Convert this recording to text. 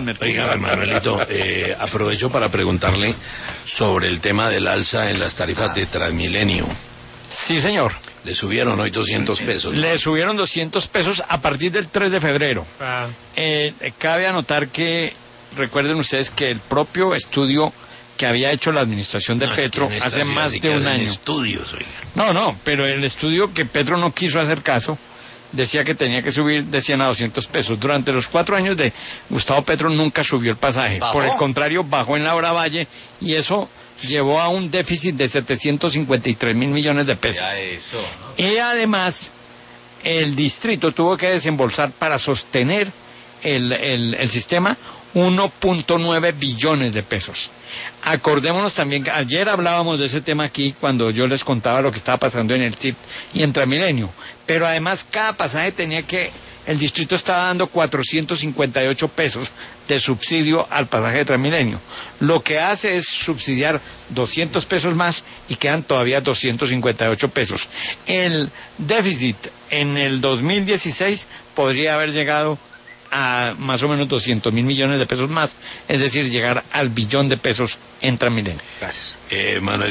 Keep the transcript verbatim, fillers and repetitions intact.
Oiga, Manuelito, eh, aprovecho para preguntarle sobre el tema del alza en las tarifas de Transmilenio. Sí, señor. Le subieron hoy doscientos pesos, ¿no? Le subieron doscientos pesos a partir del tres de febrero. Ah. Eh, cabe anotar que, recuerden ustedes que el propio estudio que había hecho la administración de No, Petro es que en esta hace ciudad más sí de que un hacen año. estudios, oiga. No, no, pero el estudio que Petro no quiso hacer caso decía que tenía que subir de cien a doscientos pesos. Durante los cuatro años de Gustavo Petro nunca subió el pasaje. ¿Bajó? Por el contrario, bajó en la hora valle y eso llevó a un déficit de setecientos cincuenta y tres mil millones de pesos. Ya eso, ¿no? Y además, el distrito tuvo que desembolsar para sostener el, el, el sistema uno punto nueve billones de pesos. Acordémonos también que ayer hablábamos de ese tema aquí cuando yo les contaba lo que estaba pasando en el C I P y en Transmilenio, pero además cada pasaje tenía que, el distrito estaba dando cuatrocientos cincuenta y ocho pesos de subsidio al pasaje de Transmilenio. Lo que hace es subsidiar doscientos pesos más y quedan todavía doscientos cincuenta y ocho pesos. El déficit en el dos mil dieciséis podría haber llegado a más o menos doscientos mil millones de pesos más, es decir, llegar al billón de pesos en Transmilenio. Gracias. Eh, Manuel